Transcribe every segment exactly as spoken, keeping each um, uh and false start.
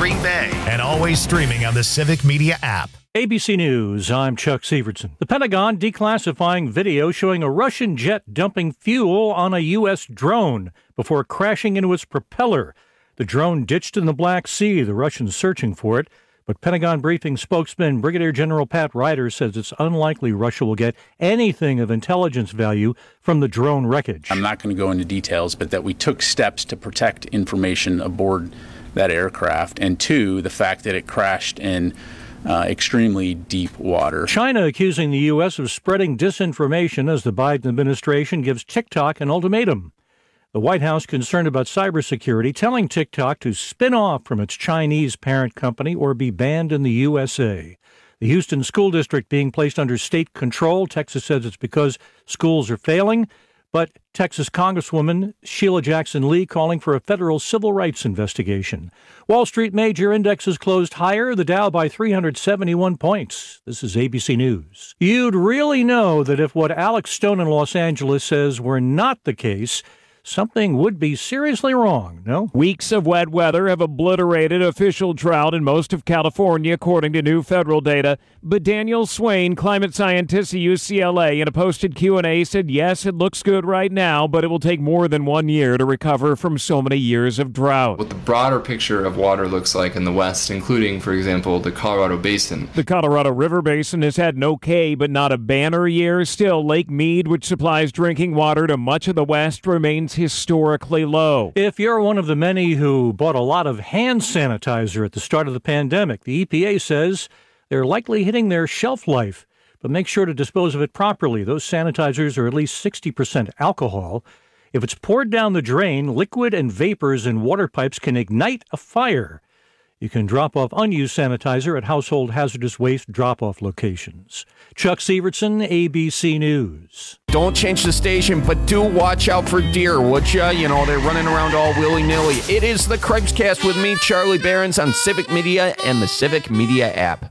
Green Bay, and always streaming on the Civic Media app. A B C News, I'm Chuck Severson. The Pentagon declassifying video showing a Russian jet dumping fuel on a U S drone before crashing into its propeller. The drone ditched in the Black Sea, the Russians searching for it. But Pentagon briefing spokesman Brigadier General Pat Ryder says it's unlikely Russia will get anything of intelligence value from the drone wreckage. I'm not going to go into details, but that we took steps to protect information aboard that aircraft, and two, the fact that it crashed in Uh, extremely deep water. China accusing the U S of spreading disinformation as the Biden administration gives TikTok an ultimatum. The White House, concerned about cybersecurity, telling TikTok to spin off from its Chinese parent company or be banned in the U S A. The Houston School District being placed under state control. Texas says it's because schools are failing. But Texas Congresswoman Sheila Jackson Lee calling for a federal civil rights investigation. Wall Street major indexes closed higher, the Dow by three hundred seventy-one points. This is A B C News. You'd really know that if what Alex Stone in Los Angeles says were not the case, something would be seriously wrong, no? Weeks of wet weather have obliterated official drought in most of California, according to new federal data. But Daniel Swain, climate scientist at U C L A, in a posted Q and A said, yes, it looks good right now, but it will take more than one year to recover from so many years of drought. What the broader picture of water looks like in the West, including, for example, the Colorado Basin. The Colorado River Basin has had an okay but not a banner year. Still, Lake Mead, which supplies drinking water to much of the West, remains historically low. If you're one of the many who bought a lot of hand sanitizer at the start of the pandemic, the E P A says they're likely hitting their shelf life. But make sure to dispose of it properly. Those sanitizers are at least sixty percent alcohol. If it's poured down the drain, liquid and vapors in water pipes can ignite a fire. You can drop off unused sanitizer at household hazardous waste drop-off locations. Chuck Severson, A B C News. Don't change the station, but do watch out for deer, would ya? You know, they're running around all willy-nilly. It is the Craig's Cast with me, Charlie Barons, on Civic Media and the Civic Media app.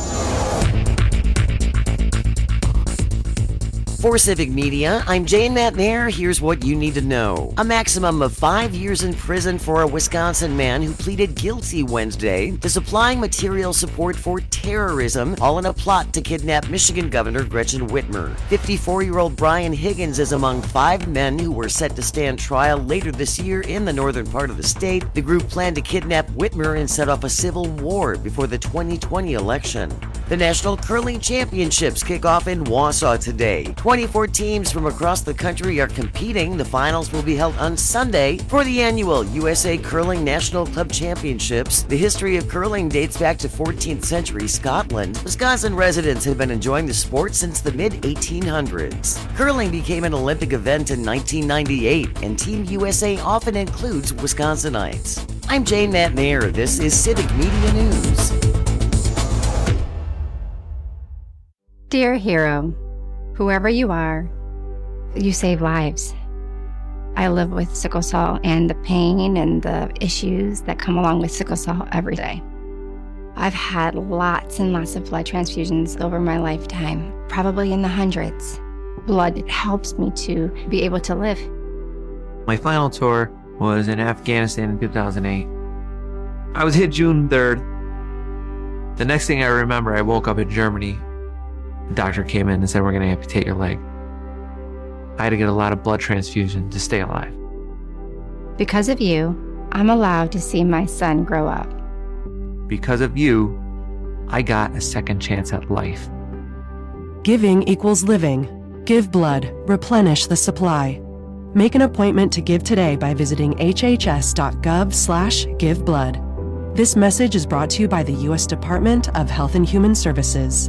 For Civic Media, I'm Jane McNair. Here's what you need to know. A maximum of five years in prison for a Wisconsin man who pleaded guilty Wednesday to supplying material support for terrorism, all in a plot to kidnap Michigan Governor Gretchen Whitmer. fifty-four-year-old Brian Higgins is among five men who were set to stand trial later this year in the northern part of the state. The group planned to kidnap Whitmer and set off a civil war before the twenty twenty election. The National Curling Championships kick off in Wausau today. twenty-four teams from across the country are competing. The finals will be held on Sunday for the annual U S A Curling National Club Championships. The history of curling dates back to fourteenth century Scotland. Wisconsin residents have been enjoying the sport since the mid eighteen hundreds. Curling became an Olympic event in nineteen ninety-eight, and Team U S A often includes Wisconsinites. I'm Jane McNair. This is Civic Media News. Dear hero, whoever you are, you save lives. I live with sickle cell and the pain and the issues that come along with sickle cell every day. I've had lots and lots of blood transfusions over my lifetime, probably in the hundreds. Blood helps me to be able to live. My final tour was in Afghanistan in two thousand eight. I was hit June third. The next thing I remember, I woke up in Germany. The doctor came in and said, we're going to amputate your leg. I had to get a lot of blood transfusion to stay alive. Because of you, I'm allowed to see my son grow up. Because of you, I got a second chance at life. Giving equals living. Give blood. Replenish the supply. Make an appointment to give today by visiting hhs.gov slash give blood. This message is brought to you by the U S Department of Health and Human Services.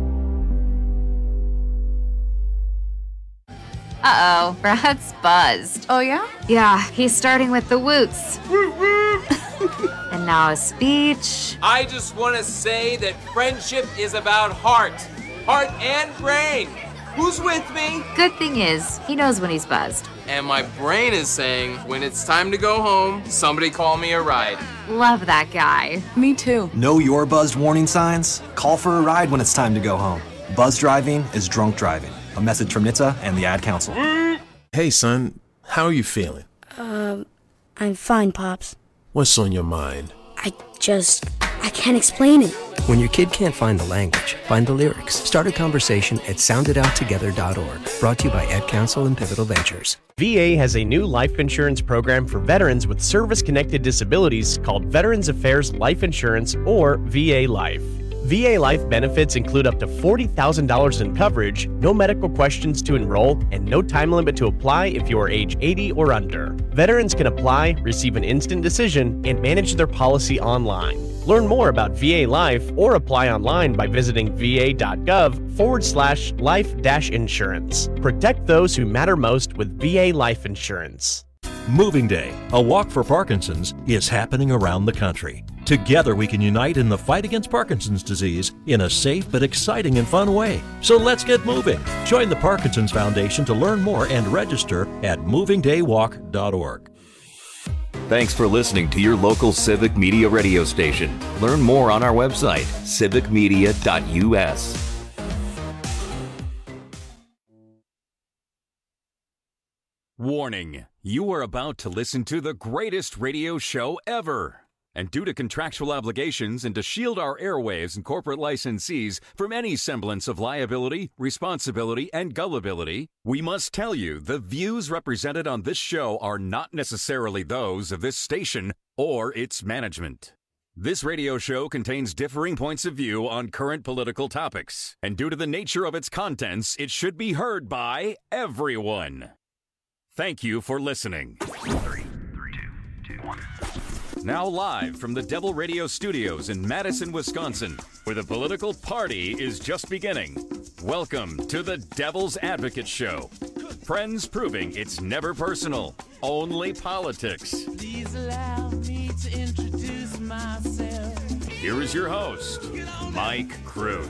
Uh-oh, Brad's buzzed. Oh, yeah? Yeah, he's starting with the woots. And now a speech. I just want to say that friendship is about heart. Heart and brain. Who's with me? Good thing is, he knows when he's buzzed. And my brain is saying, when it's time to go home, somebody call me a ride. Love that guy. Me too. Know your buzzed warning signs? Call for a ride when it's time to go home. Buzz driving is drunk driving. A message from N H T S A and the Ad Council. Hey, son. How are you feeling? Um, I'm fine, Pops. What's on your mind? I just, I can't explain it. When your kid can't find the language, find the lyrics. Start a conversation at sound it out together dot org. Brought to you by Ad Council and Pivotal Ventures. V A has a new life insurance program for veterans with service-connected disabilities called Veterans Affairs Life Insurance, or V A Life. V A Life benefits include up to forty thousand dollars in coverage, no medical questions to enroll, and no time limit to apply if you are age eighty or under. Veterans can apply, receive an instant decision, and manage their policy online. Learn more about V A Life or apply online by visiting va.gov forward slash life dash insurance. Protect those who matter most with V A Life Insurance. Moving Day, a walk for Parkinson's, is happening around the country. Together we can unite in the fight against Parkinson's disease in a safe but exciting and fun way. So let's get moving. Join the Parkinson's Foundation to learn more and register at moving day walk dot org. Thanks for listening to your local Civic Media radio station. Learn more on our website, civic media dot u s. Warning, you are about to listen to the greatest radio show ever. And due to contractual obligations and to shield our airwaves and corporate licensees from any semblance of liability, responsibility, and gullibility, we must tell you the views represented on this show are not necessarily those of this station or its management. This radio show contains differing points of view on current political topics, and due to the nature of its contents, it should be heard by everyone. Thank you for listening. Three, three, two, two, one. Now live from the Devil Radio Studios in Madison, Wisconsin, where the political party is just beginning. Welcome to the Devil's Advocate Show. Friends proving it's never personal, only politics. Please allow me to introduce myself. Here is your host, Mike Crute.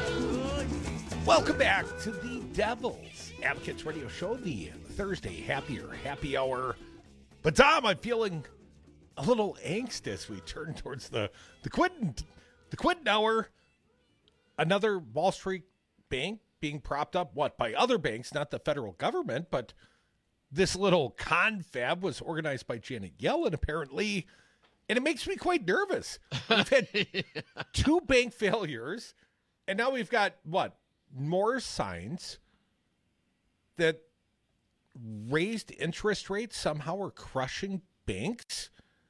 Welcome back to the Devil's Advocates Radio Show, the Thursday Happier Happy Hour. But Tom, I'm feeling a little angst as we turn towards the the Quinton the Quinton hour. Another Wall Street bank being propped up, what, by other banks, not the federal government, but this little confab was organized by Janet Yellen, apparently, and it makes me quite nervous. We've had yeah. two bank failures, and now we've got, what, more signs that raised interest rates somehow are crushing banks.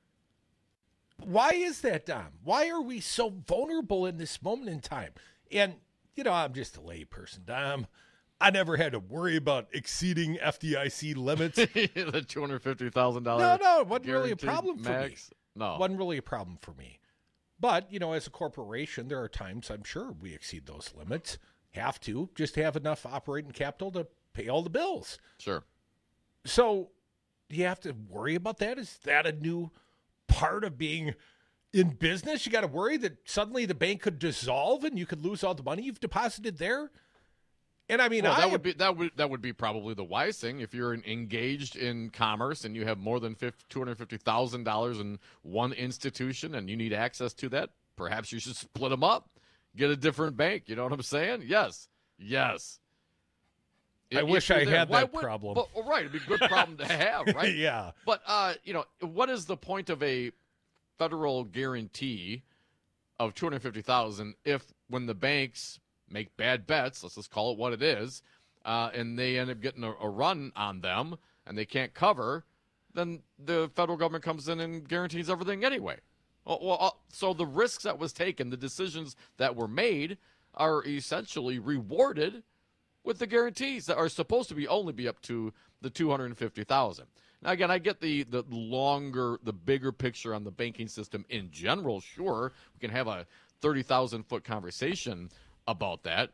Why is that, Dom? Why are we so vulnerable in this moment in time? And, you know, I'm just a lay person, Dom. I never had to worry about exceeding F D I C limits. The two hundred fifty thousand dollars. No, no, it wasn't really a problem for max. me. No. It wasn't really a problem for me. But, you know, as a corporation, there are times I'm sure we exceed those limits. Have to, just to have enough operating capital to pay all the bills. Sure. So, do you have to worry about that? Is that a new part of being in business? You got to worry that suddenly the bank could dissolve and you could lose all the money you've deposited there. And I mean, well, I that would be that would that would be probably the wise thing if you're engaged in commerce and you have more than two hundred fifty thousand dollars in one institution and you need access to that. Perhaps you should split them up, get a different bank. You know what I'm saying? Yes, yes. I if wish I there, had that would, problem. But, well, right, it'd be a good problem to have, right? Yeah. But uh, you know, what is the point of a federal guarantee of two hundred fifty thousand if when the banks make bad bets, let's just call it what it is, uh, and they end up getting a, a run on them and they can't cover, then the federal government comes in and guarantees everything anyway. Well, well, so the risks that was taken, the decisions that were made, are essentially rewarded with the guarantees that are supposed to be only be up to the two hundred fifty thousand. Now, again, I get the the longer, the bigger picture on the banking system in general. Sure, we can have a thirty thousand foot conversation about that,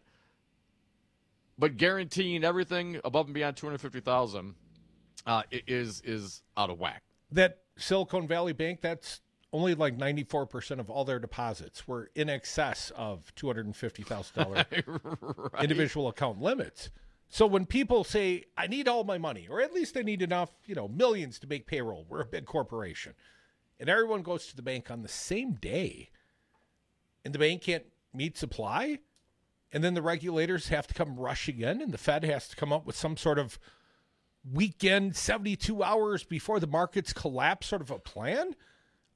but guaranteeing everything above and beyond two hundred fifty thousand uh, is is out of whack. That Silicon Valley Bank, that's only like ninety-four percent of all their deposits were in excess of two hundred fifty thousand dollars right. individual account limits. So when people say, I need all my money, or at least I need enough, you know, millions to make payroll, we're a big corporation, and everyone goes to the bank on the same day, and the bank can't meet supply, and then the regulators have to come rushing in, and the Fed has to come up with some sort of weekend, seventy-two hours before the markets collapse sort of a plan.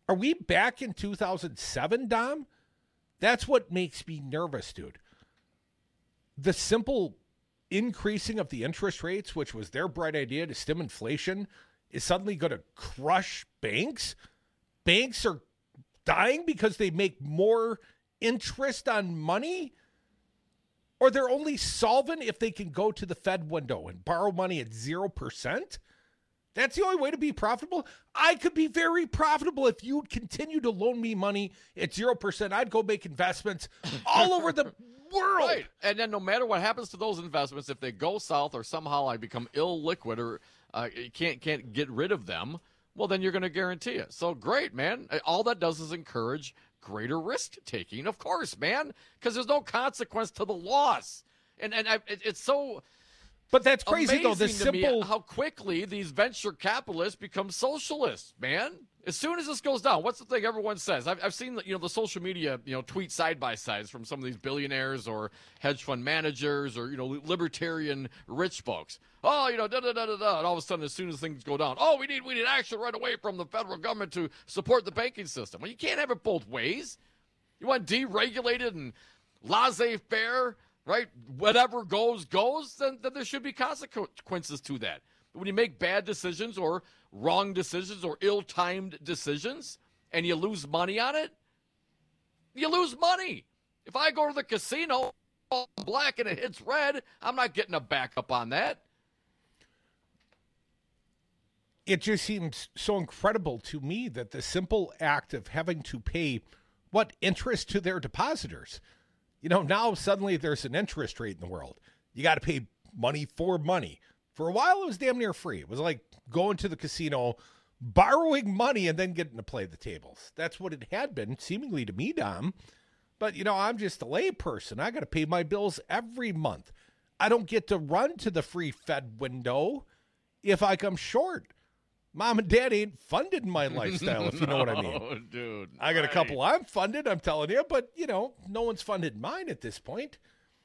Are we back in two thousand seven, Dom? That's what makes me nervous, dude. The simple increasing of the interest rates, which was their bright idea to stem inflation, is suddenly going to crush banks. Banks are dying because they make more interest on money, or they're only solvent if they can go to the Fed window and borrow money at zero percent. That's the only way to be profitable. I could be very profitable if you'd continue to loan me money at zero percent. I'd go make investments all over the world. Right. And then no matter what happens to those investments, if they go south or somehow I become illiquid or uh, can't can't get rid of them, well, then you're going to guarantee it. So great, man. All that does is encourage greater risk taking, of course, man, because there's no consequence to the loss. And and I, it, it's so. But that's crazy, though. The simple how quickly these venture capitalists become socialists, man. As soon as this goes down, what's the thing everyone says? I've, I've seen you know the social media you know tweet side by sides from some of these billionaires or hedge fund managers or you know libertarian rich folks. Oh, you know, da da da da da. And all of a sudden, as soon as things go down, oh, we need we need action right away from the federal government to support the banking system. Well, you can't have it both ways. You want deregulated and laissez-faire. Right? Whatever goes, goes, then, then there should be consequences to that. But when you make bad decisions or wrong decisions or ill-timed decisions and you lose money on it, you lose money. If I go to the casino, all black and it hits red, I'm not getting a backup on that. It just seems so incredible to me that the simple act of having to pay, what, interest to their depositors. You know, now suddenly there's an interest rate in the world. You got to pay money for money. For a while, it was damn near free. It was like going to the casino, borrowing money, and then getting to play the tables. That's what it had been, seemingly to me, Dom. But, you know, I'm just a lay person. I got to pay my bills every month. I don't get to run to the free Fed window if I come short. Mom and Dad ain't funded my lifestyle, if you know what I mean. Oh, dude. I got right. a couple I'm funded, I'm telling you, but, you know, no one's funded mine at this point.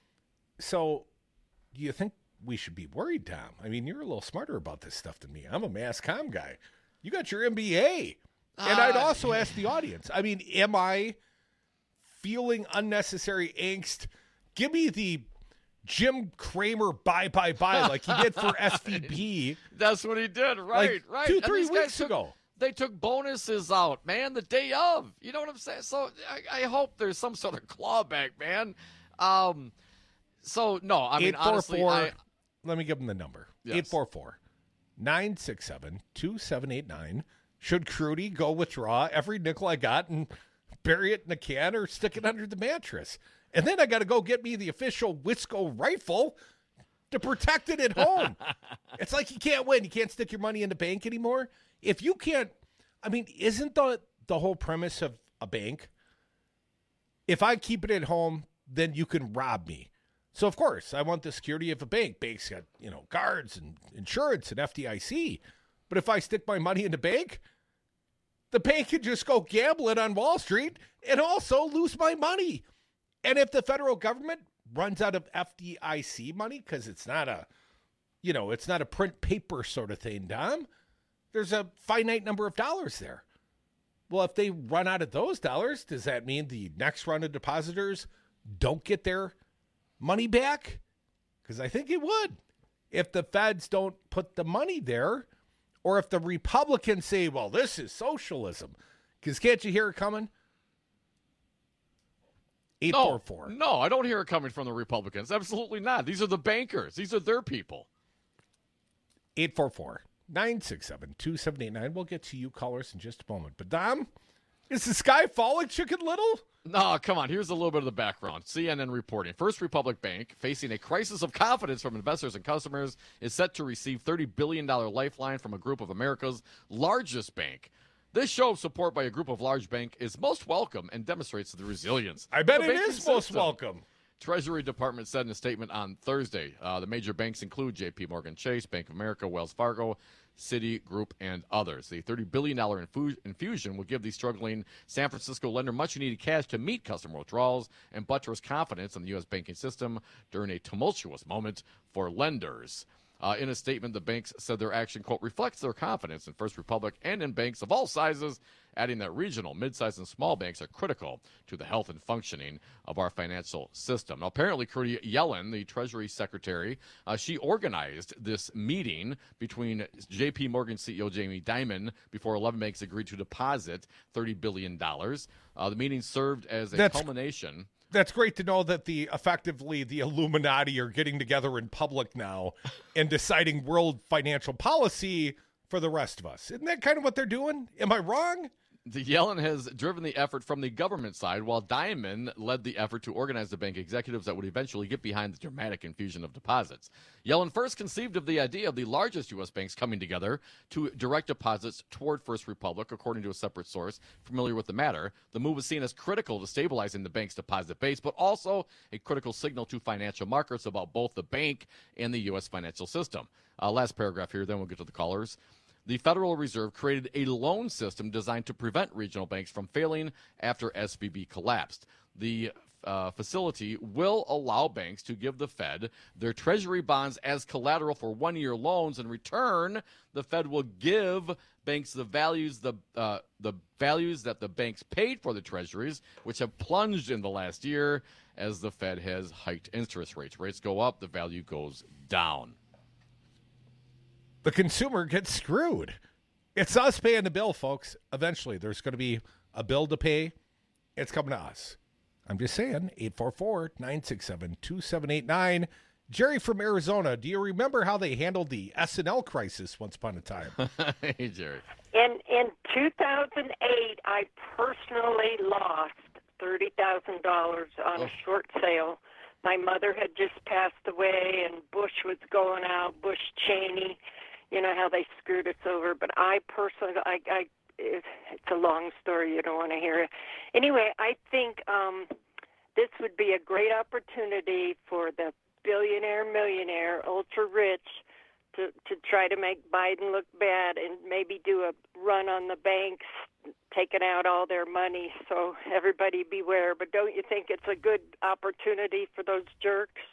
So do you think we should be worried, Tom? I mean, you're a little smarter about this stuff than me. I'm a mass comm guy. You got your M B A. And uh, I'd also ask the audience, I mean, am I feeling unnecessary angst? Give me the Jim Cramer bye, bye, bye, like he did for S V B. That's what he did, right, like right. Two, And three these guys weeks took, ago. They took bonuses out, man, the day of. You know what I'm saying? So I, I hope there's some sort of clawback, man. Um, so, no, I mean, honestly, I... Let me give him the number. Yes. eight four four, nine six seven, two seven eight nine. Should Crudy go withdraw every nickel I got and bury it in a can or stick it under the mattress? And then I got to go get me the official Wisco rifle to protect it at home. It's like you can't win. You can't stick your money in the bank anymore. If you can't, I mean, isn't the, the whole premise of a bank, if I keep it at home, then you can rob me. So, of course, I want the security of a bank. Banks got, you know, guards and insurance and F D I C. But if I stick my money in the bank, the bank can just go gamble it on Wall Street and also lose my money. And if the federal government runs out of F D I C money, because it's not a, you know, it's not a print paper sort of thing, Dom, there's a finite number of dollars there. Well, if they run out of those dollars, does that mean the next round of depositors don't get their money back? Because I think it would. If the feds don't put the money there, or if the Republicans say, well, this is socialism, because can't you hear it coming? eight four four. No, no, I don't hear it coming from the Republicans. Absolutely not. These are the bankers. These are their people. eight four four, nine six seven, two seven eight nine. We'll get to you callers in just a moment. But, Dom, is the sky falling, Chicken Little? No, come on. Here's a little bit of the background. C N N reporting. First Republic Bank, facing a crisis of confidence from investors and customers, is set to receive thirty billion dollars lifeline from a group of America's largest bank. This show of support by a group of large bank is most welcome and demonstrates the resilience. I bet of it the is banking most system. welcome. Treasury Department said in a statement on Thursday, uh, the major banks include J P Morgan Chase, Bank of America, Wells Fargo, Citigroup, and others. The thirty billion dollars infu- infusion will give the struggling San Francisco lender much-needed cash to meet customer withdrawals and buttress confidence in the U S banking system during a tumultuous moment for lenders. Uh, in a statement, the banks said their action, quote, reflects their confidence in First Republic and in banks of all sizes, adding that regional, mid-sized, and small banks are critical to the health and functioning of our financial system. Now, apparently, Janet Yellen, the Treasury Secretary, uh, she organized this meeting between J P Morgan C E O Jamie Dimon before eleven banks agreed to deposit thirty billion dollars. Uh, the meeting served as a That's- culmination. That's great to know that the effectively the Illuminati are getting together in public now and deciding world financial policy for the rest of us. Isn't that kind of what they're doing? Am I wrong? The Yellen has driven the effort from the government side, while Diamond led the effort to organize the bank executives that would eventually get behind the dramatic infusion of deposits. Yellen first conceived of the idea of the largest U S banks coming together to direct deposits toward First Republic, according to a separate source familiar with the matter. The move was seen as critical to stabilizing the bank's deposit base, but also a critical signal to financial markets about both the bank and the U S financial system. Uh, last paragraph here, then we'll get to the callers. The Federal Reserve created a loan system designed to prevent regional banks from failing after S V B collapsed. The uh, facility will allow banks to give the Fed their treasury bonds as collateral for one-year loans. In return, the Fed will give banks the values the uh, the values that the banks paid for the treasuries, which have plunged in the last year as the Fed has hiked interest rates. Rates go up, the value goes down. The consumer gets screwed. It's us paying the bill, folks. Eventually, there's going to be a bill to pay. It's coming to us. I'm just saying, eight four four, nine six seven, two seven eight nine. Jerry from Arizona, do you remember how they handled the S N L crisis once upon a time? Hey, Jerry. In in two thousand eight, I personally lost thirty thousand dollars on Oh. a short sale. My mother had just passed away, and Bush was going out, Bush Cheney. You know how they screwed us over. But I personally, I, I it, it's a long story. You don't want to hear it. Anyway, I think um, this would be a great opportunity for the billionaire, millionaire, ultra rich to to try to make Biden look bad and maybe do a run on the banks, taking out all their money. So everybody beware. But don't you think it's a good opportunity for those jerks?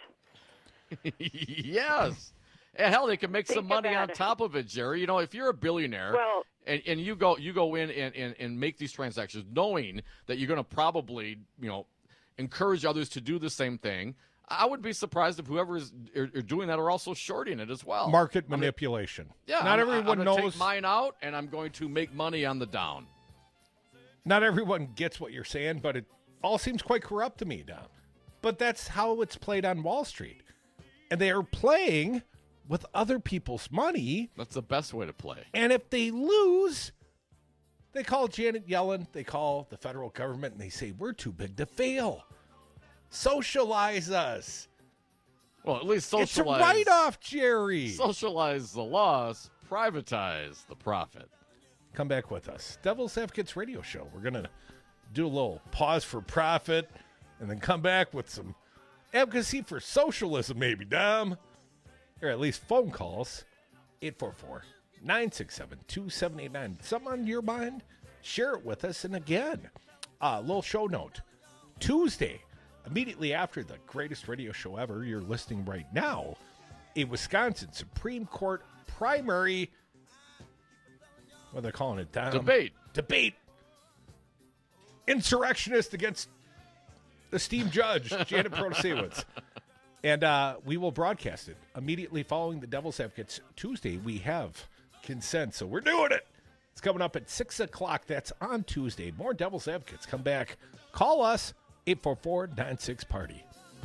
Yes. And hell, they can make Think some money about on it. top of it, Jerry. You know, if you're a billionaire Well- and, and you go you go in and, and, and make these transactions knowing that you're going to probably, you know, encourage others to do the same thing, I would be surprised if whoever is are, are doing that are also shorting it as well. Market I mean, manipulation. yeah, Not I'm, everyone I'm gonna knows. take mine out, and I'm going to make money on the down. Not everyone gets what you're saying, but it all seems quite corrupt to me now. But that's how it's played on Wall Street. And they are playing with other people's money. That's the best way to play. And if they lose, they call Janet Yellen, they call the federal government, and they say, we're too big to fail. Socialize us. Well, at least socialize. It's a write-off, Jerry. Socialize the loss, privatize the profit. Come back with us. Devil's Advocates Radio Show. We're going to do a little pause for profit and then come back with some advocacy for socialism, maybe, Dom. Or at least phone calls. eight four four, nine six seven, two seven eight nine. Something on your mind? Share it with us. And again, a uh, little show note. Tuesday, immediately after the greatest radio show ever you're listening right now, a Wisconsin Supreme Court primary, what are they calling it, Dom? Debate. Debate. Insurrectionist against esteemed judge, Janet Protasewicz. And uh, we will broadcast it immediately following the Devil's Advocates Tuesday. We have consent, so we're doing it. It's coming up at six o'clock. That's on Tuesday. More Devil's Advocates. Come back. Call us, eight four four, nine six, party.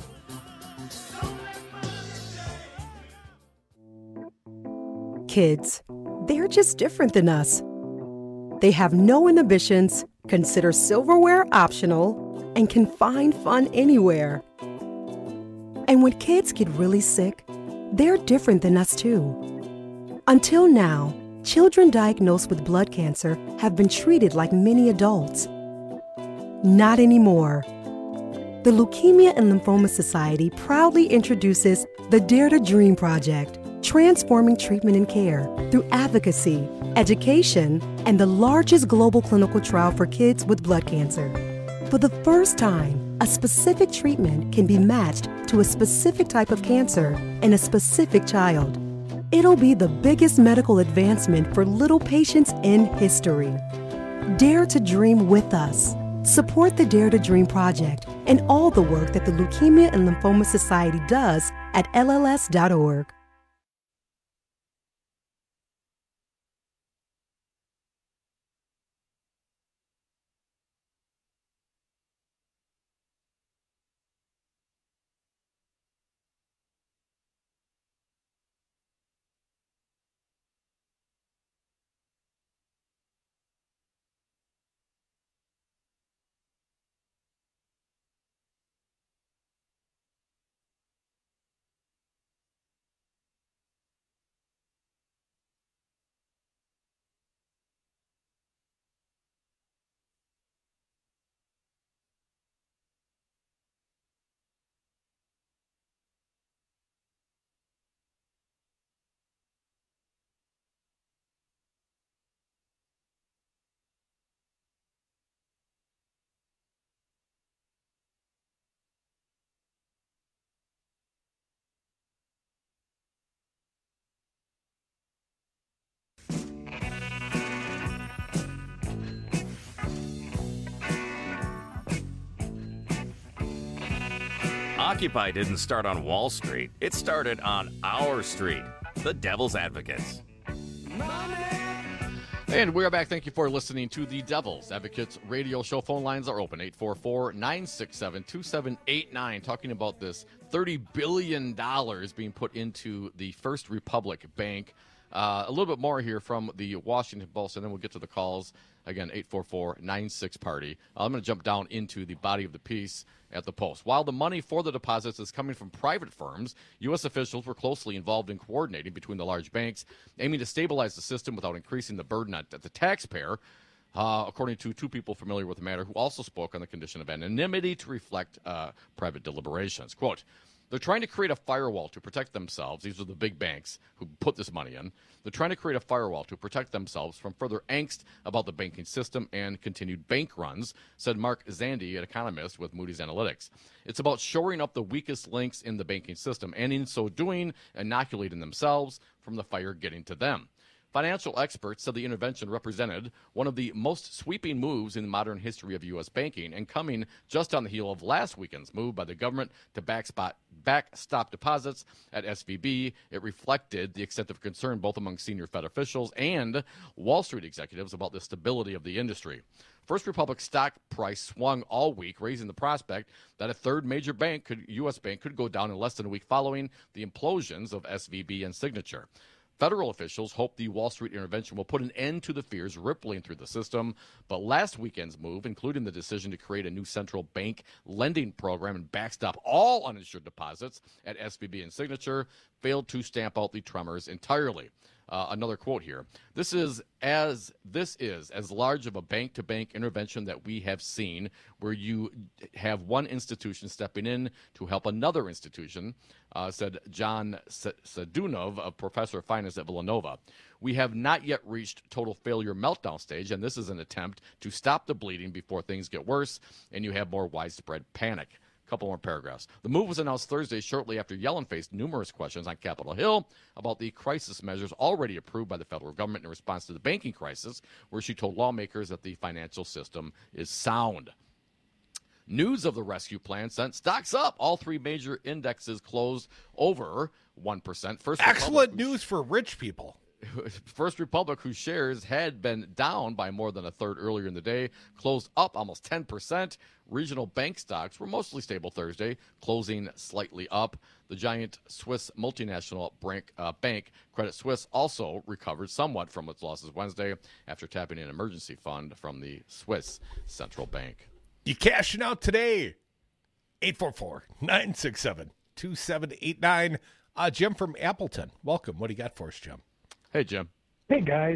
Kids, they're just different than us. They have no inhibitions, consider silverware optional, and can find fun anywhere. And when kids get really sick, they're different than us too. Until now, children diagnosed with blood cancer have been treated like many adults. Not anymore. The Leukemia and Lymphoma Society proudly introduces the Dare to Dream Project, transforming treatment and care through advocacy, education, and the largest global clinical trial for kids with blood cancer. For the first time, a specific treatment can be matched to a specific type of cancer in a specific child. It'll be the biggest medical advancement for little patients in history. Dare to dream with us. Support the Dare to Dream Project and all the work that the Leukemia and Lymphoma Society does at L L S dot org. Occupy didn't start on Wall Street. It started on our street, the Devil's Advocates. And we're back. Thank you for listening to the Devil's Advocates radio show. Phone lines are open, eight four four, nine six seven, two seven eight nine, talking about this thirty billion dollars being put into the First Republic Bank. Uh, a little bit more here from the Washington Post, and then we'll get to the calls. Again, eight four four, nine six, party. Uh, I'm going to jump down into the body of the piece at the Post. While the money for the deposits is coming from private firms, U S officials were closely involved in coordinating between the large banks, aiming to stabilize the system without increasing the burden on the taxpayer, uh, according to two people familiar with the matter who also spoke on the condition of anonymity to reflect uh, private deliberations. Quote, they're trying to create a firewall to protect themselves. These are the big banks who put this money in. They're trying to create a firewall to protect themselves from further angst about the banking system and continued bank runs, said Mark Zandi, an economist with Moody's Analytics. It's about shoring up the weakest links in the banking system and in so doing, inoculating themselves from the fire getting to them. Financial experts said the intervention represented one of the most sweeping moves in the modern history of U S banking and coming just on the heel of last weekend's move by the government to backstop, backstop deposits at S V B. It reflected the extent of concern both among senior Fed officials and Wall Street executives about the stability of the industry. First Republic stock price swung all week, raising the prospect that a third major bank, could, U S bank, could go down in less than a week following the implosions of S V B and Signature. Federal officials hope the Wall Street intervention will put an end to the fears rippling through the system, but last weekend's move, including the decision to create a new central bank lending program and backstop all uninsured deposits at S V B and Signature, failed to stamp out the tremors entirely. Uh, another quote here. This is as this is as large of a bank-to-bank intervention that we have seen, where you have one institution stepping in to help another institution, uh, said John Sadunov, a professor of finance at Villanova. We have not yet reached total failure meltdown stage, and this is an attempt to stop the bleeding before things get worse and you have more widespread panic. Couple more paragraphs. The move was announced Thursday shortly after Yellen faced numerous questions on Capitol Hill about the crisis measures already approved by the federal government in response to the banking crisis, where she told lawmakers that the financial system is sound. News of the rescue plan sent stocks up. All three major indexes closed over one percent. First Excellent Republic, news for rich people. First Republic, whose shares had been down by more than a third earlier in the day, closed up almost ten percent. Regional bank stocks were mostly stable Thursday, closing slightly up. The giant Swiss multinational bank, uh, bank Credit Suisse also recovered somewhat from its losses Wednesday after tapping an emergency fund from the Swiss Central Bank. You cashing out today. eight four four, nine six seven, two seven eight nine. Uh, Jim from Appleton. Welcome. What do you got for us, Jim? Hey, Jim. Hey, guys.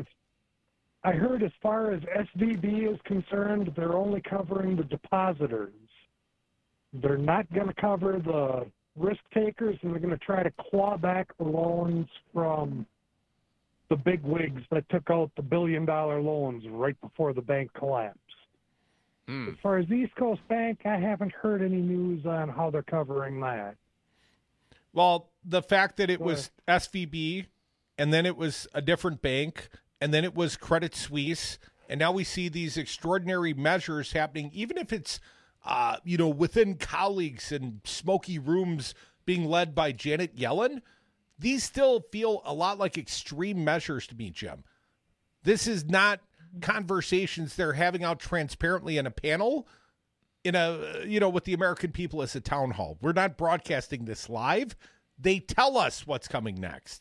I heard as far as S V B is concerned, they're only covering the depositors. They're not going to cover the risk takers, and they're going to try to claw back the loans from the big wigs that took out the billion-dollar loans right before the bank collapsed. Hmm. As far as the East Coast Bank, I haven't heard any news on how they're covering that. Well, the fact that it was S V B and then it was a different bank, and then it was Credit Suisse, and now we see these extraordinary measures happening, even if it's, uh, you know, within colleagues and smoky rooms being led by Janet Yellen. These still feel a lot like extreme measures to me, Jim. This is not conversations they're having out transparently in a panel, in a, you know, with the American people as a town hall. We're not broadcasting this live. They tell us what's coming next.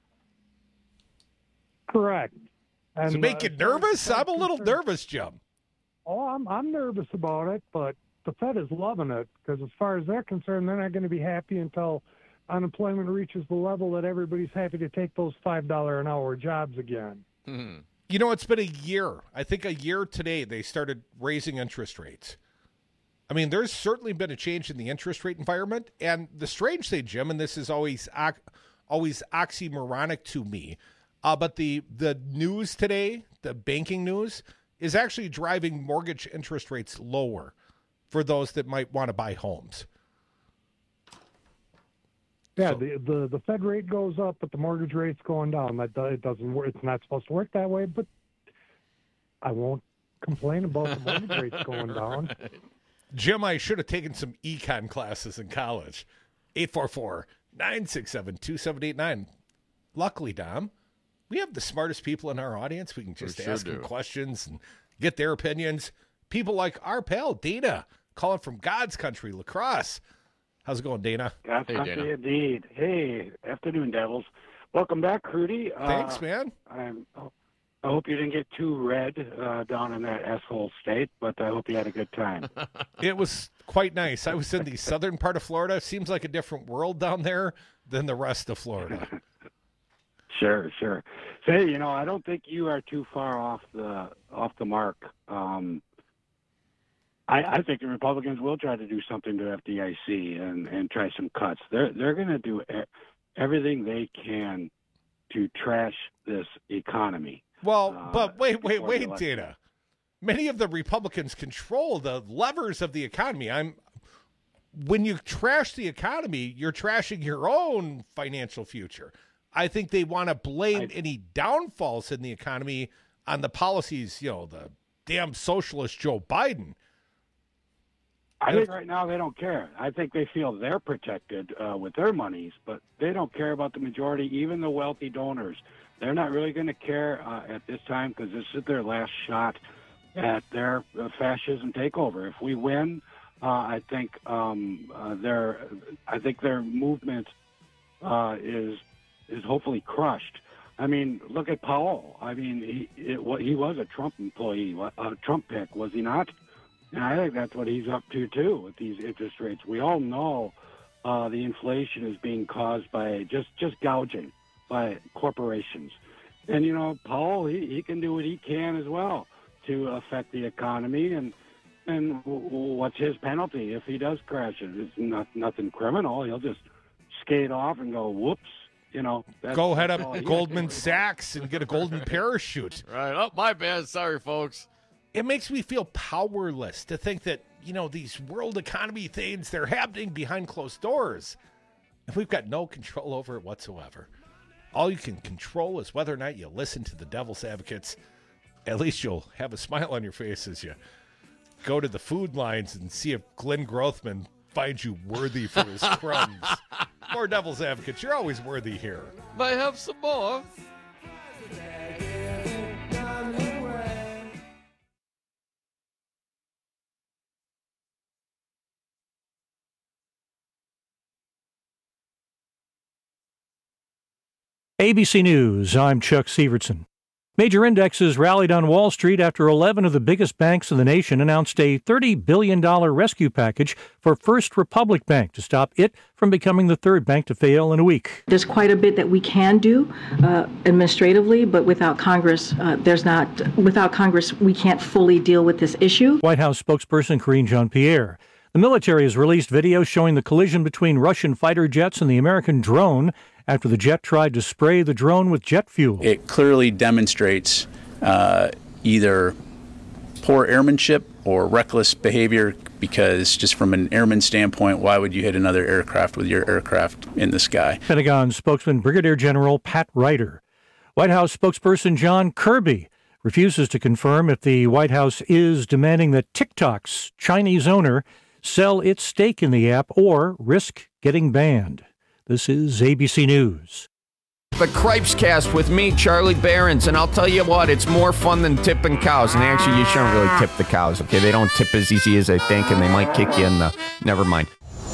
Correct. Does it make you nervous? I'm a little nervous, Jim. Oh, I'm I'm nervous about it, but the Fed is loving it because as far as they're concerned, they're not going to be happy until unemployment reaches the level that everybody's happy to take those five dollars an hour jobs again. Hmm. You know, it's been a year. I think a year today they started raising interest rates. I mean, there's certainly been a change in the interest rate environment. And the strange thing, Jim, and this is always always oxymoronic to me, uh, but the, the news today, the banking news, is actually driving mortgage interest rates lower for those that might want to buy homes. Yeah, So- the, the the Fed rate goes up, but the mortgage rate's going down. That do- it doesn't work. It's not supposed to work that way, but I won't complain about the mortgage rates going down. Jim, I should have taken some econ classes in college. eight four four, nine six seven, two seven eight nine. Luckily, Dom, we have the smartest people in our audience. We can just We sure ask them do. questions and get their opinions. People like our pal, Dana, calling from God's country, La Crosse. How's it going, Dana? God's Hey, country Dana. indeed. Hey, afternoon, Devils. Welcome back, Rudy. Thanks, uh, man. I'm, I hope you didn't get too red uh, down in that asshole state, but I hope you had a good time. It was quite nice. I was in the southern part of Florida. Seems like a different world down there than the rest of Florida. Sure, sure. Say, you know, I don't think you are too far off the off the mark. Um, I, I think the Republicans will try to do something to F D I C and, and try some cuts. They're they're going to do e- everything they can to trash this economy. Well, Uh, but wait, wait, before the wait, election. Dana. Many of the Republicans control the levers of the economy. I'm when you trash the economy, you're trashing your own financial future. I think they want to blame any downfalls in the economy on the policies, you know, the damn socialist Joe Biden. I think right now they don't care. I think they feel they're protected uh, with their monies, but they don't care about the majority, even the wealthy donors. They're not really going to care uh, at this time because this is their last shot at their uh, fascism takeover. If we win, uh, I think um, uh, their I think their movement uh, is is hopefully crushed. I mean, look at Powell. I mean, he it, what, he was a Trump employee, a Trump pick, was he not? And I think that's what he's up to, too, with these interest rates. We all know uh, the inflation is being caused by just, just gouging by corporations. And, you know, Powell, he, he can do what he can as well to affect the economy. And and w- w- what's his penalty if he does crash it? It's not, nothing criminal. He'll just skate off and go, whoops. You know, that's, Go head that's all up he Goldman has to Sachs and get a golden parachute. Right. Oh, my bad. Sorry, folks. It makes me feel powerless to think that, you know, these world economy things, they're happening behind closed doors. And we've got no control over it whatsoever. All you can control is whether or not you listen to the devil's advocates. At least you'll have a smile on your face as you go to the food lines and see if Glenn Grothman finds you worthy for his crumbs. More devil's advocates. You're always worthy here. Might have some more. A B C News, I'm Chuck Sievertson. Major indexes rallied on Wall Street after eleven of the biggest banks in the nation announced a thirty billion dollars rescue package for First Republic Bank to stop it from becoming the third bank to fail in a week. There's quite a bit that we can do uh, administratively, but without Congress, uh, there's not, without Congress, we can't fully deal with this issue. White House spokesperson Karine Jean-Pierre. The military has released video showing the collision between Russian fighter jets and the American drone after the jet tried to spray the drone with jet fuel. It clearly demonstrates uh, either poor airmanship or reckless behavior because just from an airman standpoint, why would you hit another aircraft with your aircraft in the sky? Pentagon spokesman Brigadier General Pat Ryder. White House spokesperson John Kirby refuses to confirm if the White House is demanding that TikTok's Chinese owner sell its stake in the app or risk getting banned. This is A B C News. The Cripes Cast with me, Charlie Behrens, and I'll tell you what, it's more fun than tipping cows. And actually, you shouldn't really tip the cows, okay? They don't tip as easy as they think, and they might kick you in the... Never mind.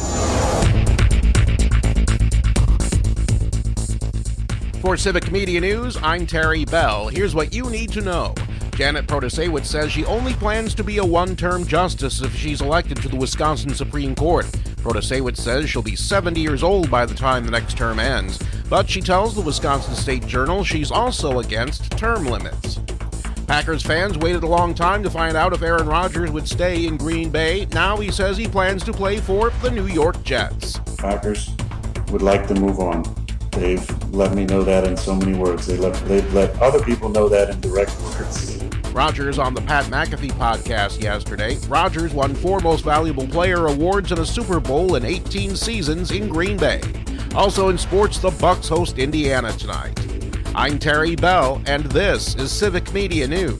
For Civic Media News, I'm Terry Bell. Here's what you need to know. Janet Protasewicz says she only plans to be a one-term justice if she's elected to the Wisconsin Supreme Court. Protasewicz says she'll be seventy years old by the time the next term ends, but she tells the Wisconsin State Journal she's also against term limits. Packers fans waited a long time to find out if Aaron Rodgers would stay in Green Bay. Now he says he plans to play for the New York Jets. Packers would like to move on. They've let me know that in so many words. They let, they've let other people know that in direct words. Rodgers on the Pat McAfee podcast yesterday. Rodgers won four Most Valuable Player awards in a Super Bowl in eighteen seasons in Green Bay. Also in sports, the Bucs host Indiana tonight. I'm Terry Bell, and this is Civic Media News.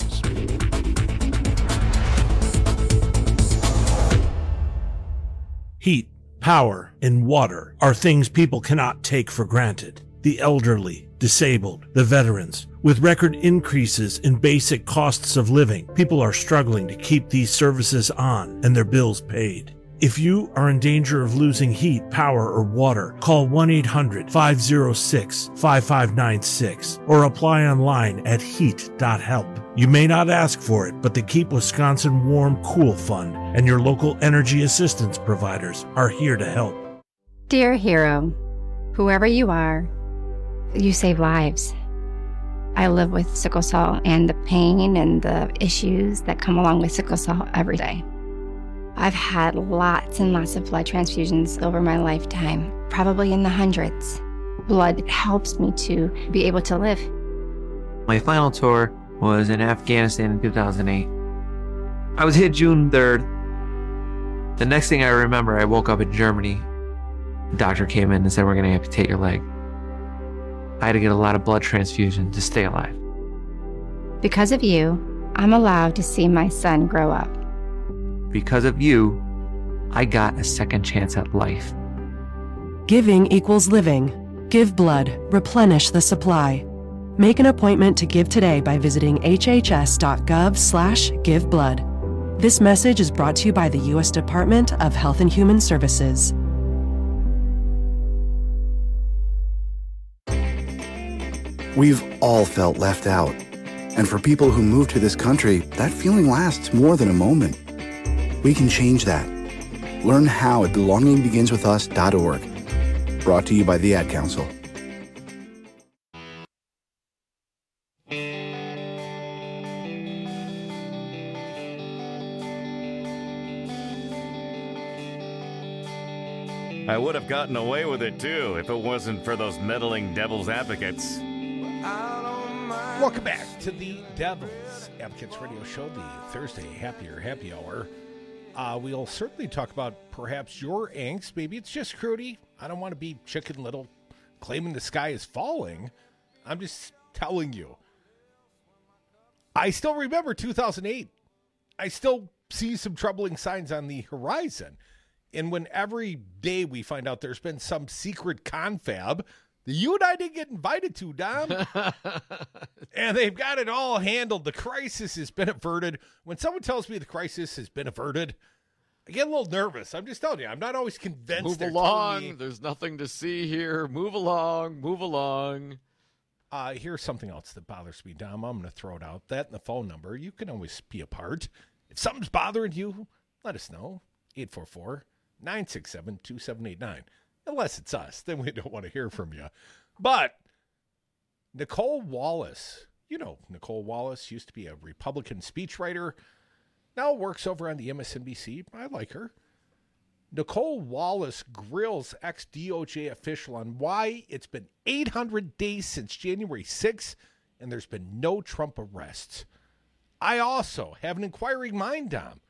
Heat, power, and water are things people cannot take for granted. The elderly, disabled, the veterans. With record increases in basic costs of living, people are struggling to keep these services on and their bills paid. If you are in danger of losing heat, power, or water, call one eight hundred, five oh six, five five nine six or apply online at heat dot help. You may not ask for it, but the Keep Wisconsin Warm Cool Fund and your local energy assistance providers are here to help. Dear hero, whoever you are, you save lives. I live with sickle cell and the pain and the issues that come along with sickle cell every day. I've had lots and lots of blood transfusions over my lifetime, probably in the hundreds. Blood helps me to be able to live. My final tour was in Afghanistan in two thousand eight. I was hit June third. The next thing I remember, I woke up in Germany. The doctor came in and said, we're going to amputate your leg. I had to get a lot of blood transfusion to stay alive. Because of you, I'm allowed to see my son grow up. Because of you, I got a second chance at life. Giving equals living. Give blood. Replenish the supply. Make an appointment to give today by visiting hhs.gov slash give blood. This message is brought to you by the U S Department of Health and Human Services. We've all felt left out. And for people who move to this country, that feeling lasts more than a moment. We can change that. Learn how at belonging begins with us dot org. Brought to you by the Ad Council. I would have gotten away with it, too, if it wasn't for those meddling devil's advocates. Welcome back to the Devil's Advocates Radio Show, the Thursday Happier Happy Hour. Uh, we'll certainly talk about perhaps your angst. Maybe it's just Crudy. I don't want to be Chicken Little claiming the sky is falling. I'm just telling you. I still remember two thousand eight. I still see some troubling signs on the horizon. And when every day we find out there's been some secret confab that you and I didn't get invited to, Dom, and they've got it all handled. The crisis has been averted. When someone tells me the crisis has been averted, I get a little nervous. I'm just telling you, I'm not always convinced. Move along. There's nothing to see here. Move along. Move along. Uh, here's something else that bothers me, Dom. I'm going to throw it out. That and the phone number. You can always be a part. If something's bothering you, let us know. eight four four, nine six seven, two seven eight nine. Unless it's us, then we don't want to hear from you. But Nicole Wallace, you know Nicole Wallace used to be a Republican speechwriter, now works over on the M S N B C. I like her. Nicole Wallace grills ex-D O J official on why it's been eight hundred days since January sixth and there's been no Trump arrests. I also have an inquiring mind, Dom.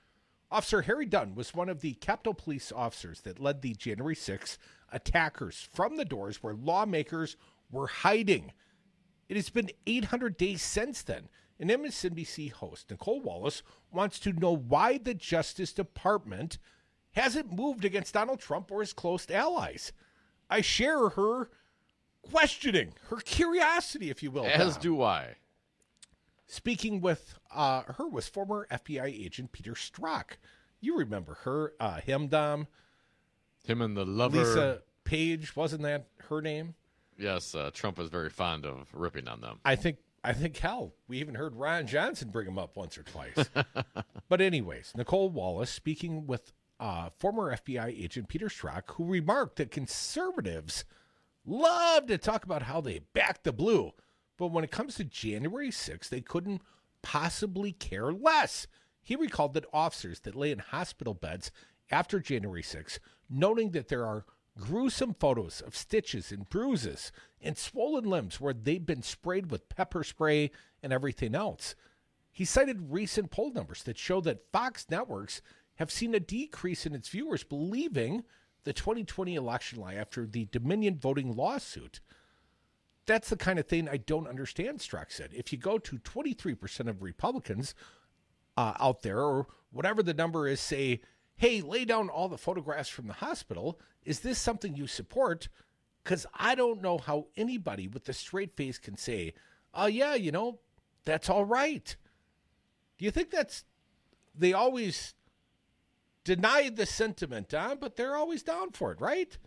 Officer Harry Dunn was one of the Capitol Police officers that led the January sixth attackers from the doors where lawmakers were hiding. It has been eight hundred days since then, and M S N B C host Nicole Wallace wants to know why the Justice Department hasn't moved against Donald Trump or his close allies. I share her questioning, her curiosity, if you will. As Dom. do I. Speaking with uh, her was former F B I agent Peter Strzok. You remember her, uh, him, Dom? Him and the lover. Lisa Page, wasn't that her name? Yes, uh, Trump is very fond of ripping on them. I think, I think, hell, we even heard Ron Johnson bring him up once or twice. But anyways, Nicole Wallace speaking with uh, former F B I agent Peter Strzok, who remarked that conservatives love to talk about how they back the blue. But when it comes to January sixth, they couldn't possibly care less. He recalled that officers that lay in hospital beds after January sixth, noting that there are gruesome photos of stitches and bruises and swollen limbs where they've been sprayed with pepper spray and everything else. He cited recent poll numbers that show that Fox networks have seen a decrease in its viewers believing the twenty twenty election lie after the Dominion voting lawsuit. That's the kind of thing I don't understand, Strzok said. If you go to twenty-three percent of Republicans uh, out there, or whatever the number is, say, hey, lay down all the photographs from the hospital, is this something you support? Because I don't know how anybody with a straight face can say, oh, yeah, you know, that's all right. Do you think that's, they always deny the sentiment, Don, but they're always down for it, right?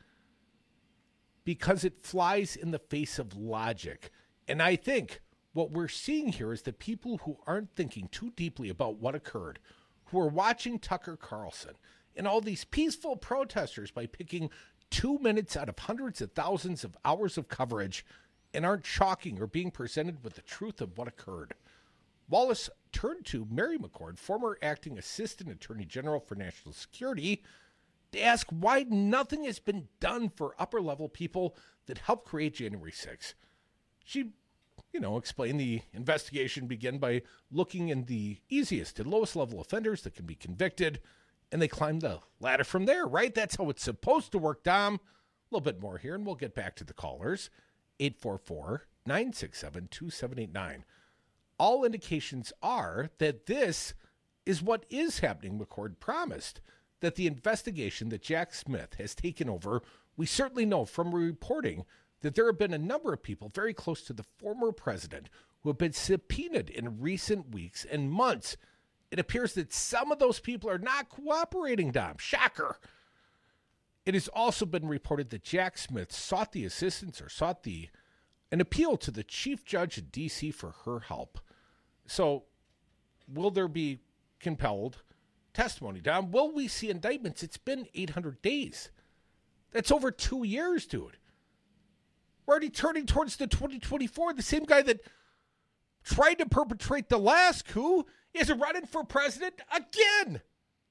Because it flies in the face of logic. And I think what we're seeing here is that people who aren't thinking too deeply about what occurred, who are watching Tucker Carlson and all these peaceful protesters by picking two minutes out of hundreds of thousands of hours of coverage and aren't shocking or being presented with the truth of what occurred. Wallace turned to Mary McCord, former acting assistant attorney general for national security, to ask why nothing has been done for upper-level people that helped create January sixth. She, you know, explained the investigation began by looking in the easiest and lowest-level offenders that can be convicted, and they climbed the ladder from there, right? That's how it's supposed to work, Dom. A little bit more here, and we'll get back to the callers. eight four four, nine six seven, two seven eight nine. All indications are that this is what is happening, McCord promised, that the investigation that Jack Smith has taken over, we certainly know from reporting that there have been a number of people very close to the former president who have been subpoenaed in recent weeks and months. It appears that some of those people are not cooperating, Dom. Shocker. It has also been reported that Jack Smith sought the assistance or sought the an appeal to the chief judge in D C for her help. So will there be compelled testimony, Dom? Will we see indictments? It's been eight hundred days. That's over two years, dude. We're already turning towards the twenty twenty-four. The same guy that tried to perpetrate the last coup is running for president again.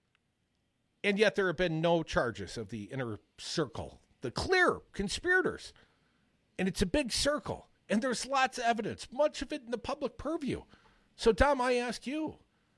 And yet there have been no charges of the inner circle, the clear conspirators. And it's a big circle. And there's lots of evidence, much of it in the public purview. So, Dom, I ask you,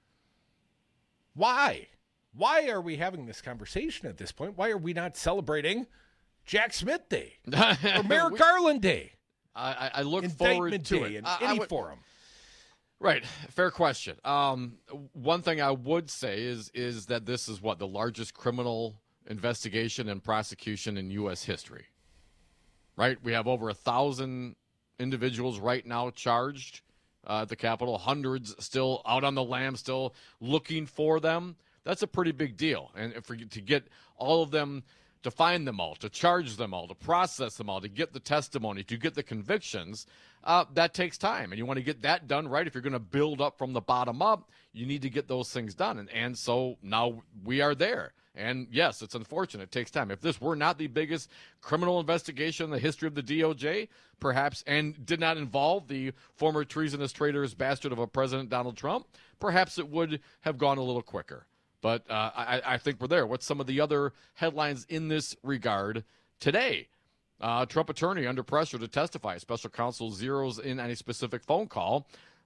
why? Why are we having this conversation at this point? Why are we not celebrating Jack Smith Day or Merrick We- Garland Day? I, I look Indictment forward to Day it. in I- I any would- forum. Right, fair question. Um, one thing I would say is is that this is what the largest criminal investigation and prosecution in U S history. Right, we have over a thousand individuals right now charged uh, at the Capitol, hundreds still out on the lam, still looking for them. That's a pretty big deal, and for to get all of them, to find them all, to charge them all, to process them all, to get the testimony, to get the convictions, uh, that takes time. And you want to get that done right. If you're going to build up from the bottom up, you need to get those things done. And, and so now we are there. And yes, it's unfortunate. It takes time. If this were not the biggest criminal investigation in the history of the D O J, perhaps, and did not involve the former treasonous traitorous bastard of a President Donald Trump, perhaps it would have gone a little quicker. But uh, I, I think we're there. What's some of the other headlines in this regard today? Uh, Trump attorney under pressure to testify. Special counsel zeroes in on a specific phone call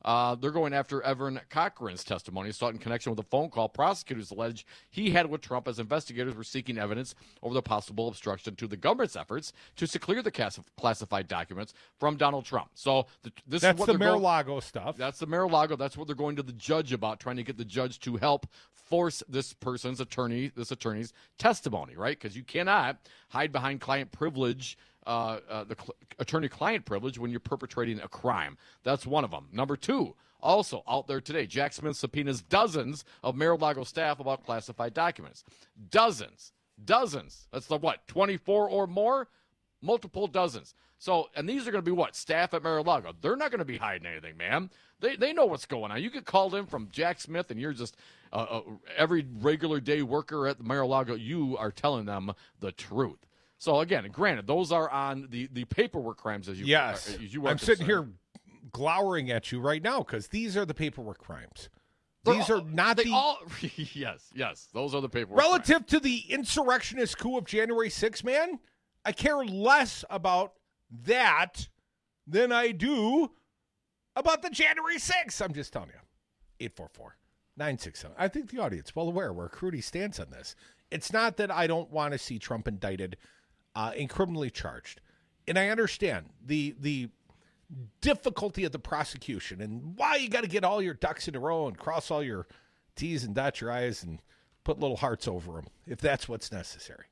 Uh, they're going after Evan Cochran's testimony sought in connection with a phone call prosecutors allege he had with Trump as investigators were seeking evidence over the possible obstruction to the government's efforts to secure the class- classified documents from Donald Trump. So the, this That's is what the they're Mar-a-Lago going, stuff. That's the Mar-a-Lago. That's what they're going to the judge about, trying to get the judge to help force this person's attorney, this attorney's testimony, right? Because you cannot hide behind client privilege, uh, uh, the cl- attorney-client privilege when you're perpetrating a crime. That's one of them. Number two, also out there today, Jack Smith subpoenas dozens of Mar-a-Lago staff about classified documents. Dozens. Dozens. That's the what, twenty-four or more? Multiple dozens. So, and these are going to be what? Staff at Mar-a-Lago. They're not going to be hiding anything, man. They they know what's going on. You get called in from Jack Smith and you're just uh, uh, every regular day worker at the Mar-a-Lago. You are telling them the truth. So, again, granted, those are on the, the paperwork crimes as you, yes. uh, as you are I'm sitting concerned. here glowering at you right now because these are the paperwork crimes. They're These all, are not they the all. Yes, yes, those are the paperwork relative crimes. to the insurrectionist coup of January sixth, man. I care less about that than I do about the January sixth. I'm just telling you. eight four four, nine six seven. I think the audience is well aware where Crudy stands on this. It's not that I don't want to see Trump indicted uh, and criminally charged. And I understand the the difficulty of the prosecution and why you got to get all your ducks in a row and cross all your T's and dot your I's and put little hearts over them if that's what's necessary.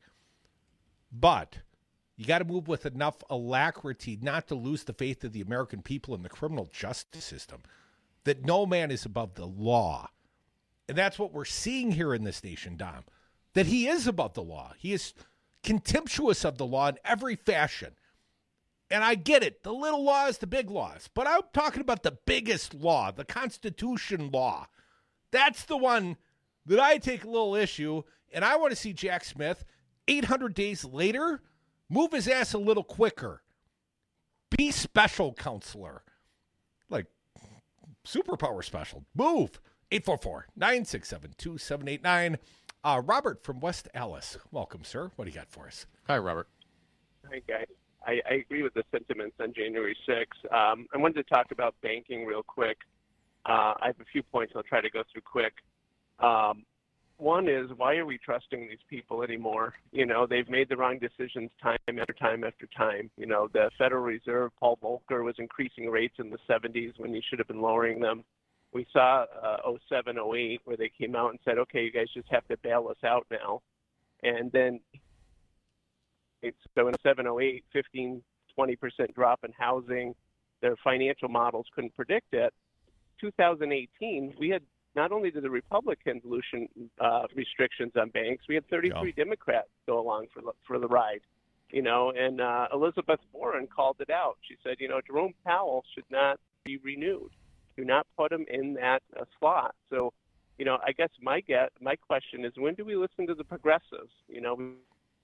But you got to move with enough alacrity not to lose the faith of the American people in the criminal justice system, that no man is above the law. And that's what we're seeing here in this nation, Dom, that he is above the law. He is contemptuous of the law in every fashion. And I get it, the little laws, the big laws. But I'm talking about the biggest law, the Constitution law. That's the one that I take a little issue, and I want to see Jack Smith, eight hundred days later, move his ass a little quicker. Be special, counselor. Like, superpower special. Move. eight four four, nine six seven, two seven eight nine. Uh, Robert from West Allis. Welcome, sir. What do you got for us? Hi, Robert. Hi, guys. I, I agree with the sentiments on January sixth. Um, I wanted to talk about banking real quick. Uh, I have a few points I'll try to go through quick. Um, one is, why are we trusting these people anymore? You know, they've made the wrong decisions time after time after time. You know, the Federal Reserve, Paul Volcker, was increasing rates in the seventies when he should have been lowering them. We saw uh, oh seven, oh eight, where they came out and said, okay, you guys just have to bail us out now. And then so in oh seven, oh eight, fifteen, twenty percent drop in housing. Their financial models couldn't predict it. two thousand eighteen, we had not only did the Republicans loosen uh, restrictions on banks, we had thirty-three yeah. Democrats go along for the, for the ride. You know, and uh, Elizabeth Warren called it out. She said, you know, Jerome Powell should not be renewed. Do not put him in that uh, slot. So, you know, I guess my get my question is, when do we listen to the progressives? You know. We,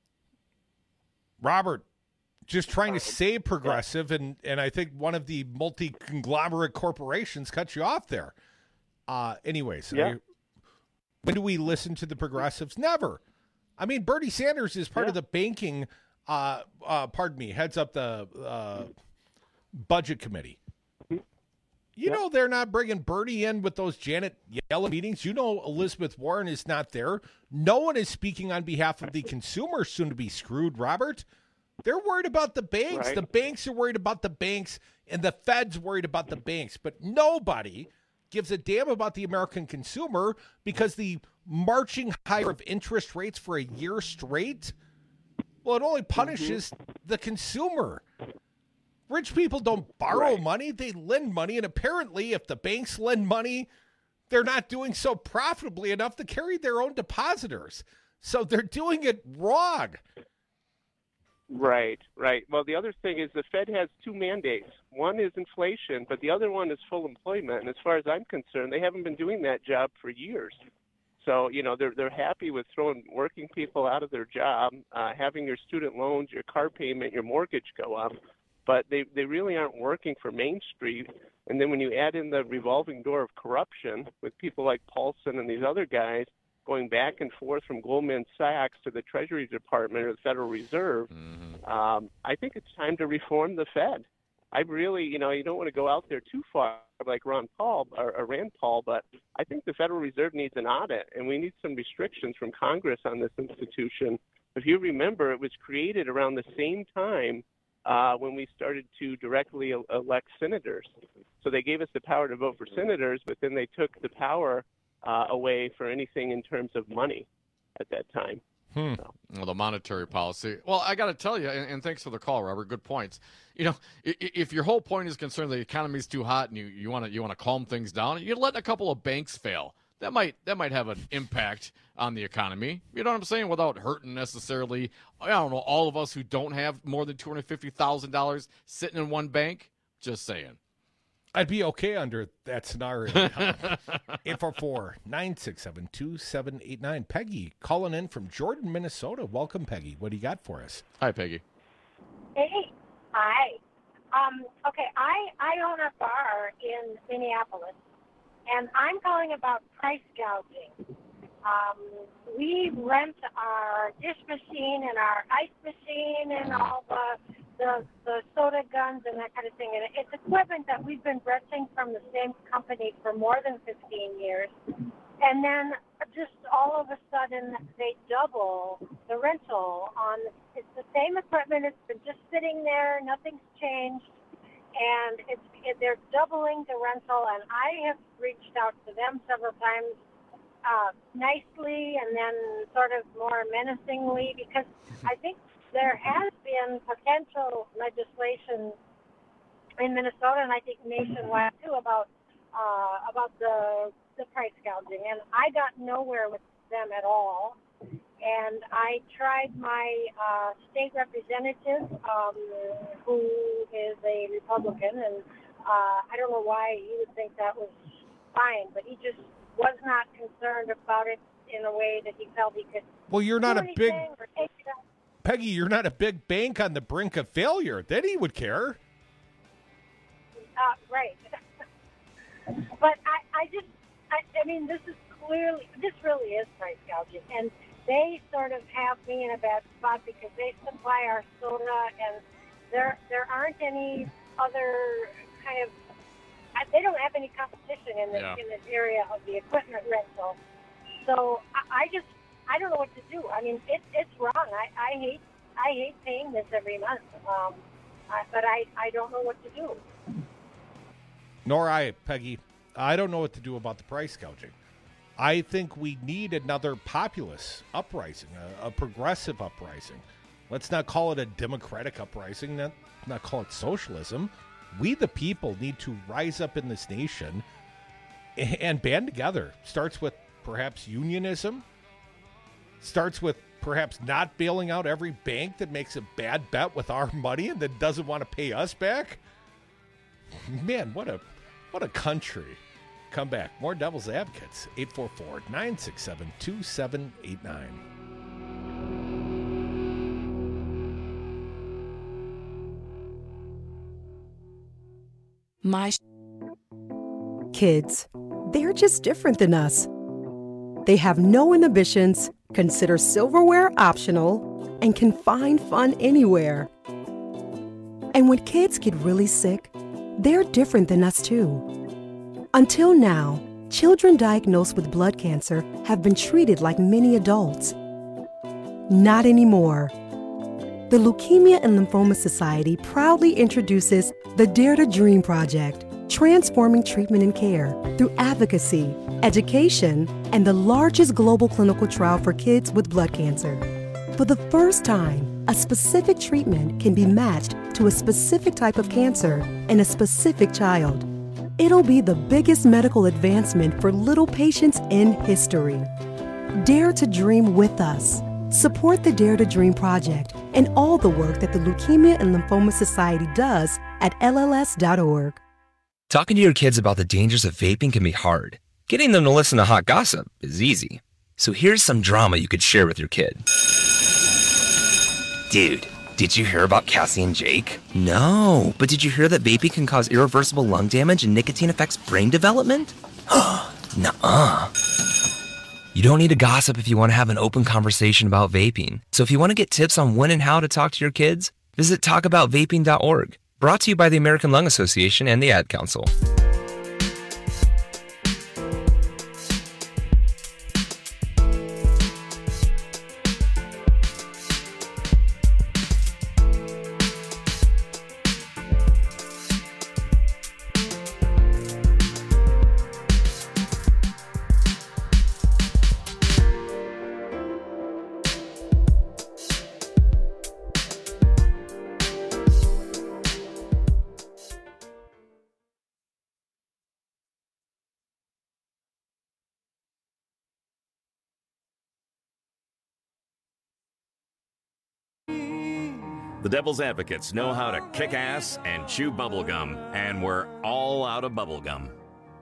Robert, just trying to save progressive, and, and I think one of the multi-conglomerate corporations cut you off there. Uh, anyways, yeah. I, when do we listen to the progressives? Never. I mean, Bernie Sanders is part yeah. of the banking, uh, uh, pardon me, heads up the uh, budget committee. You yeah. know they're not bringing Bernie in with those Janet Yellen meetings. You know Elizabeth Warren is not there. No one is speaking on behalf of the consumer soon to be screwed, Robert. They're worried about the banks. Right. The banks are worried about the banks, and the Fed's worried about the banks. But nobody gives a damn about the American consumer because the marching higher of interest rates for a year straight, well, it only punishes mm-hmm. the consumer. Rich people don't borrow right. money, they lend money, and apparently if the banks lend money, they're not doing so profitably enough to carry their own depositors. So they're doing it wrong. Right, right. Well, the other thing is the Fed has two mandates. One is inflation, but the other one is full employment. And as far as I'm concerned, they haven't been doing that job for years. So, you know, they're they're happy with throwing working people out of their job, uh, having your student loans, your car payment, your mortgage go up. But they, they really aren't working for Main Street. And then when you add in the revolving door of corruption with people like Paulson and these other guys going back and forth from Goldman Sachs to the Treasury Department or the Federal Reserve, mm-hmm. um, I think it's time to reform the Fed. I really, you know, you don't want to go out there too far like Ron Paul or, or Rand Paul, but I think the Federal Reserve needs an audit, and we need some restrictions from Congress on this institution. If you remember, it was created around the same time uh, when we started to directly elect senators. So they gave us the power to vote for senators, but then they took the power uh, away for anything in terms of money at that time. Hmm. So. Well, the monetary policy. Well, I got to tell you, and, and thanks for the call, Robert. Good points. You know, if, if your whole point is concerned the economy's too hot and you you want to you want to calm things down, you let a couple of banks fail. That might that might have an impact on the economy. You know what I'm saying? Without hurting necessarily, I don't know, all of us who don't have more than two hundred fifty thousand dollars sitting in one bank. Just saying. I'd be okay under that scenario. eight four four, nine six seven, two seven eight nine. Peggy calling in from Jordan, Minnesota. Welcome, Peggy. What do you got for us? Hi, Peggy. Hey. Hi. Um, okay, I, I own a bar in Minneapolis, and I'm calling about price gouging. Um, we rent our dish machine and our ice machine and all the The, the soda guns and that kind of thing. And it's equipment that we've been renting from the same company for more than fifteen years. And then just all of a sudden, they double the rental on, it's the same equipment. It's been just sitting there. Nothing's changed. And it's it, they're doubling the rental. And I have reached out to them several times uh, nicely and then sort of more menacingly, because I think there has been potential legislation in Minnesota, and I think nationwide too, about uh, about the the price gouging. And I got nowhere with them at all. And I tried my uh, state representative, um, who is a Republican, and uh, I don't know why he would think that was fine, but he just was not concerned about it in a way that he felt he could. Well, you're not a big. Or take it out. Peggy, you're not a big bank on the brink of failure. Then he would care. Uh, right. But I, I just, I, I mean, this is clearly, this really is price gouging. And they sort of have me in a bad spot because they supply our soda, and there there aren't any other kind of, they don't have any competition in this, yeah. in this area of the equipment rental. So I, I just, I don't know what to do. I mean, it, it's wrong. I, I hate I hate paying this every month, um, I, but I, I don't know what to do. Nor I, Peggy. I don't know what to do about the price gouging. I think we need another populist uprising, a, a progressive uprising. Let's not call it a democratic uprising, not, not call it socialism. We, the people, need to rise up in this nation and, and band together. Starts with perhaps unionism. Starts with perhaps not bailing out every bank that makes a bad bet with our money and that doesn't want to pay us back. Man, what a what a country. Come back. More Devil's Advocates. eight four four, nine six seven, two seven eight nine. My kids, they're just different than us. They have no inhibitions, consider silverware optional, and can find fun anywhere. And when kids get really sick, they're different than us too. Until now, children diagnosed with blood cancer have been treated like many adults. Not anymore. The Leukemia and Lymphoma Society proudly introduces the Dare to Dream Project, transforming treatment and care through advocacy, education, and the largest global clinical trial for kids with blood cancer. For the first time, a specific treatment can be matched to a specific type of cancer in a specific child. It'll be the biggest medical advancement for little patients in history. Dare to dream with us. Support the Dare to Dream Project and all the work that the Leukemia and Lymphoma Society does at L L S dot org. Talking to your kids about the dangers of vaping can be hard. Getting them to listen to hot gossip is easy. So here's some drama you could share with your kid. Dude, did you hear about Cassie and Jake? No, but did you hear that vaping can cause irreversible lung damage and nicotine affects brain development? Nuh-uh. You don't need to gossip if you want to have an open conversation about vaping. So if you want to get tips on when and how to talk to your kids, visit talk about vaping dot org. Brought to you by the American Lung Association and the Ad Council. The Devil's Advocates know how to kick ass and chew bubblegum, and we're all out of bubblegum.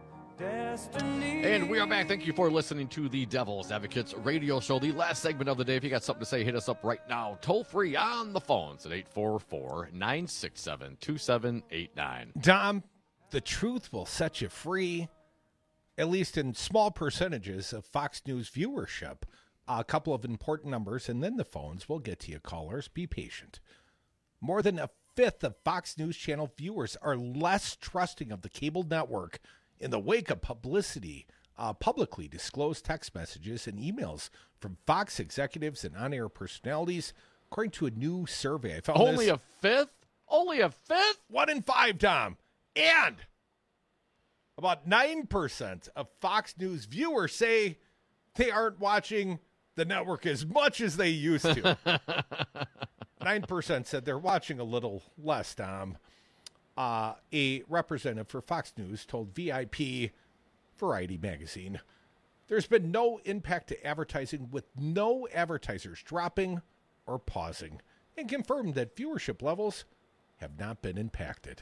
And we are back. Thank you for listening to the Devil's Advocates radio show, the last segment of the day. If you got something to say, hit us up right now. Toll free on the phones at eight four four, nine six seven, two seven eight nine. Dom, the truth will set you free, at least in small percentages of Fox News viewership. A couple of important numbers, and then the phones. We'll get to you, callers. Be patient. More than a fifth of Fox News Channel viewers are less trusting of the cable network in the wake of publicity, uh, publicly disclosed text messages and emails from Fox executives and on-air personalities, according to a new survey. I found Only this. a fifth? Only a fifth? One in five, Tom. And about nine percent of Fox News viewers say they aren't watching the network as much as they used to. nine percent said they're watching a little less, Tom. Uh, a representative for Fox News told V I P Variety magazine, there's been no impact to advertising, with no advertisers dropping or pausing, and confirmed that viewership levels have not been impacted.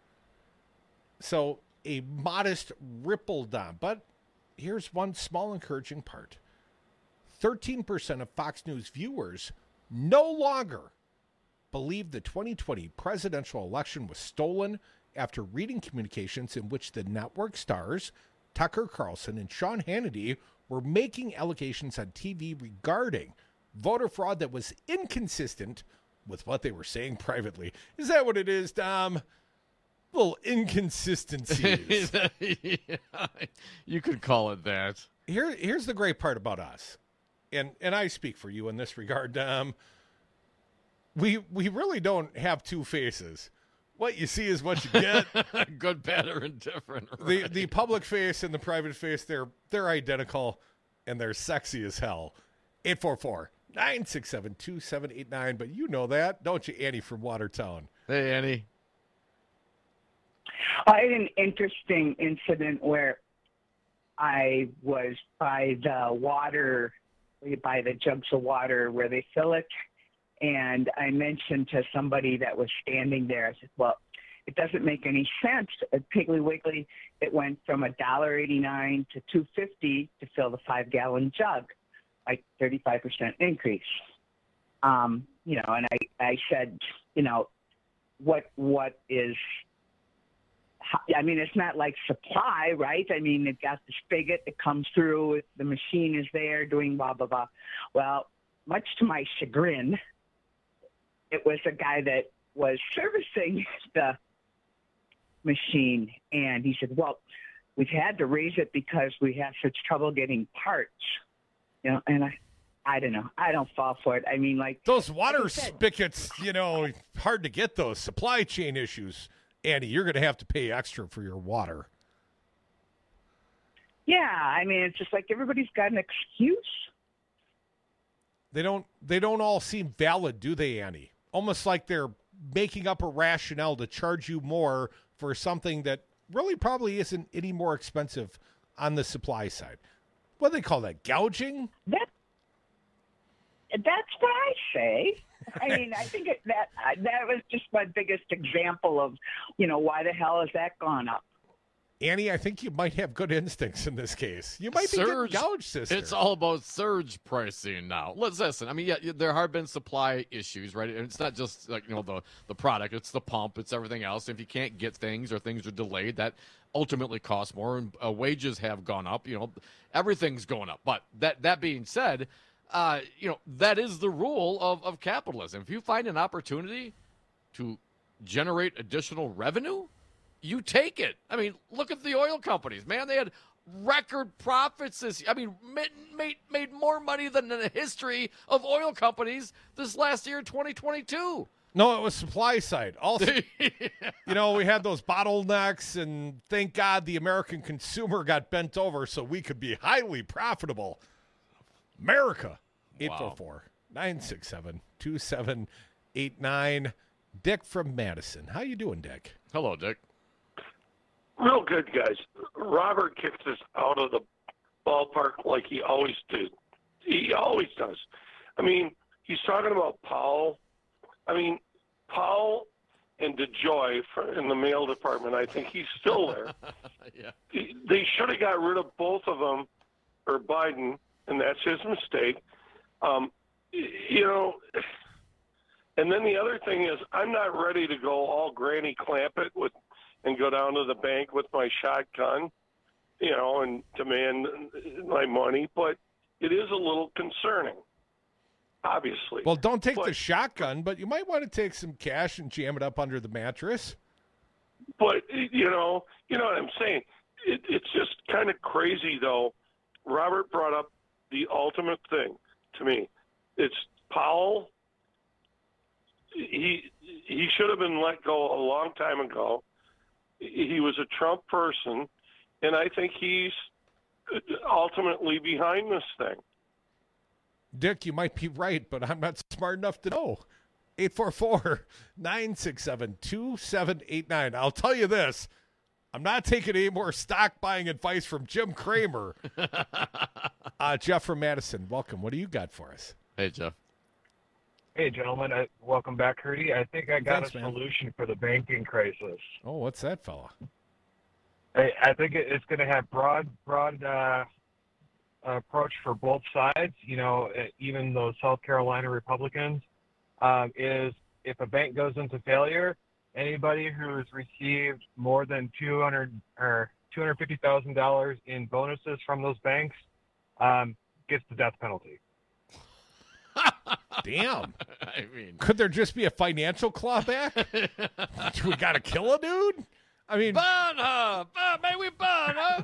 So a modest ripple down, but here's one small encouraging part. thirteen percent of Fox News viewers no longer believe the twenty twenty presidential election was stolen after reading communications in which the network stars Tucker Carlson and Sean Hannity were making allegations on T V regarding voter fraud that was inconsistent with what they were saying privately. Is that what it is, Dom? Little inconsistencies. Yeah, you could call it that. Here, here's the great part about us. And and I speak for you in this regard, Dom. We we really don't have two faces. What you see is what you get. Good, bad, or indifferent. Right? The the public face and the private face, they're they're identical, and they're sexy as hell. eight four four, nine six seven, two seven eight nine. But you know that, don't you, Annie from Watertown? Hey, Annie. I had an interesting incident where I was by the water, by the jugs of water where they fill it. And I mentioned to somebody that was standing there, I said, well, it doesn't make any sense. At Piggly Wiggly, it went from one dollar eighty-nine to two fifty to fill the five-gallon jug, like thirty-five percent increase. Um, you know, and I, I said, you know, what what is – I mean, it's not like supply, right? I mean, they've got the spigot that comes through. The machine is there doing blah, blah, blah. Well, much to my chagrin, it was a guy that was servicing the machine, and he said, well, we've had to raise it because we have such trouble getting parts. You know, and I, I don't know. I don't fall for it. I mean, like those water like spigots, you know, hard to get those supply chain issues. Andy, you're going to have to pay extra for your water. Yeah, I mean, it's just like everybody's got an excuse. They don't. They don't all seem valid, do they, Annie? Almost like they're making up a rationale to charge you more for something that really probably isn't any more expensive on the supply side. What do they call that? Gouging? That. That's what I say. I mean, I think it, that that was just my biggest example of, you know, why the hell has that gone up? Annie, I think you might have good instincts in this case. You might surge, be getting gouged, sister. It's all about surge pricing now. Let's listen. I mean, yeah, there have been supply issues, right? And it's not just like, you know, the, the product. It's the pump. It's everything else. If you can't get things or things are delayed, that ultimately costs more. And uh, wages have gone up. You know, everything's going up. But that, that being said, Uh, you know, that is the rule of, of capitalism. If you find an opportunity to generate additional revenue, you take it. I mean, look at the oil companies, man. They had record profits this year. I mean, made, made, made more money than in the history of oil companies this last year, twenty twenty-two. No, it was supply side. Also, you know, we had those bottlenecks, and thank God the American consumer got bent over so we could be highly profitable. America, eight four four, nine six seven, two seven eight nine. Dick from Madison. How you doing, Dick? Hello, Dick. Real good, guys. Robert kicks us out of the ballpark like he always did. He always does. I mean, he's talking about Powell. I mean, Powell and DeJoy for, in the mail department, I think he's still there. Yeah. They should have got rid of both of them, or Biden, and that's his mistake. Um, you know, and then the other thing is I'm not ready to go all Granny Clampett with and go down to the bank with my shotgun, you know, and demand my money, but it is a little concerning. Obviously. Well, don't take but, the shotgun, but you might want to take some cash and jam it up under the mattress. But, you know, you know what I'm saying? It, it's just kind of crazy, though. Robert brought up the ultimate thing to me. It's Powell. He, he should have been let go a long time ago. He was a Trump person, and I think he's ultimately behind this thing. Dick, you might be right, but I'm not smart enough to know. eight four four, nine six seven, two seven eight nine. I'll tell you this. I'm not taking any more stock buying advice from Jim Cramer. uh, Jeff from Madison, welcome. What do you got for us? Hey, Jeff. Hey, gentlemen. Uh, welcome back, Herdy. I think I got Thanks, a man. solution for the banking crisis. Oh, what's that, fella? I, I think it- it's going to have broad, broad uh, approach for both sides. You know, uh, even those South Carolina Republicans um, is if a bank goes into failure, anybody who's received more than two hundred or two hundred fifty thousand dollars in bonuses from those banks um, gets the death penalty. Damn. I mean, could there just be a financial clawback? Do we got to kill a dude? I mean, burn her! Burn, may we burn her?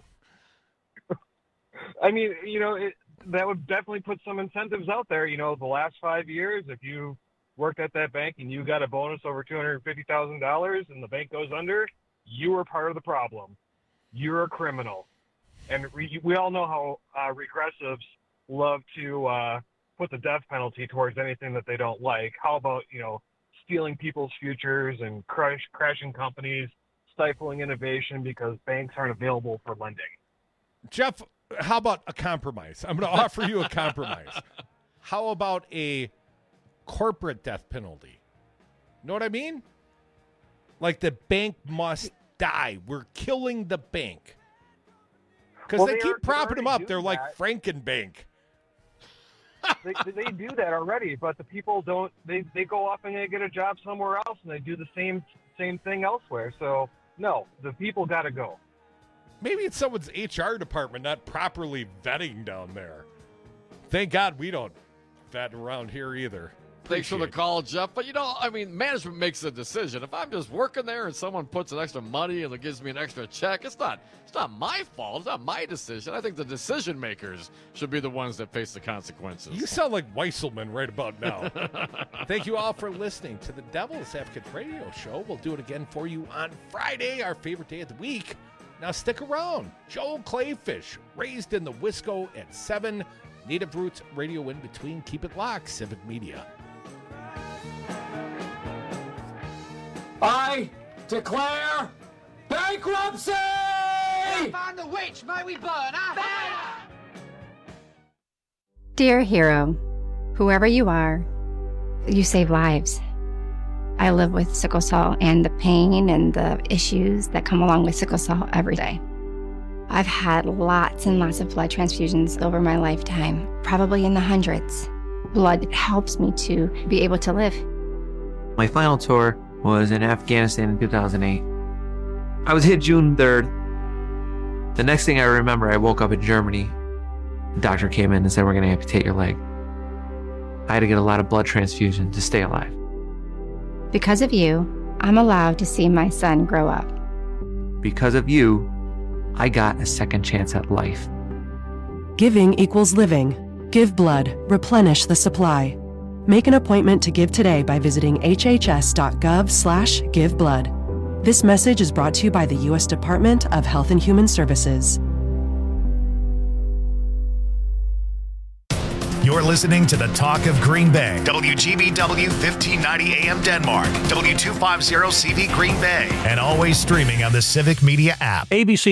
I mean, you know, it, that would definitely put some incentives out there. You know, the last five years, if you worked at that bank and you got a bonus over two hundred fifty thousand dollars and the bank goes under, you were part of the problem. You're a criminal. And we, we all know how uh, regressives love to uh, put the death penalty towards anything that they don't like. How about, you know, stealing people's futures and crash, crashing companies, stifling innovation because banks aren't available for lending? Jeff, how about a compromise? I'm going to offer you a compromise. How about a corporate death penalty? Know what I mean? Like the bank must die. We're killing the bank. Because Well, they, they keep are- propping them they're up. already They're doing like that. Frankenbank. they, they do that already, but the people don't. They, they go off and they get a job somewhere else, and they do the same same thing elsewhere. So no, the people got to go. Maybe it's someone's H R department not properly vetting down there. Thank God we don't vet around here either. Thanks for the Appreciate it. call, Jeff. But, you know, I mean, management makes a decision. If I'm just working there and someone puts an extra money and gives me an extra check, it's not it's not my fault. It's not my decision. I think the decision makers should be the ones that face the consequences. You sound like Weisselman right about now. Thank you all for listening to the Devil's Advocate Radio Show. We'll do it again for you on Friday, our favorite day of the week. Now stick around. Joel Clayfish, raised in the Wisco at seven. Native Roots Radio in between. Keep it locked, Civic Media. I declare bankruptcy! Find the witch, may we burn her? Dear hero, whoever you are, you save lives. I live with sickle cell and the pain and the issues that come along with sickle cell every day. I've had lots and lots of blood transfusions over my lifetime, probably in the hundreds. Blood helps me to be able to live. My final tour was in Afghanistan in two thousand eight. I was hit June third. The next thing I remember, I woke up in Germany. The doctor came in and said, we're going to amputate your leg. I had to get a lot of blood transfusion to stay alive. Because of you, I'm allowed to see my son grow up. Because of you, I got a second chance at life. Giving equals living. Give blood. Replenish the supply. Make an appointment to give today by visiting hhs.gov slash give blood. This message is brought to you by the U S Department of Health and Human Services. You're listening to the Talk of Green Bay. W G B W fifteen ninety A M Denmark. W two fifty C V Green Bay. And always streaming on the Civic Media app. A B C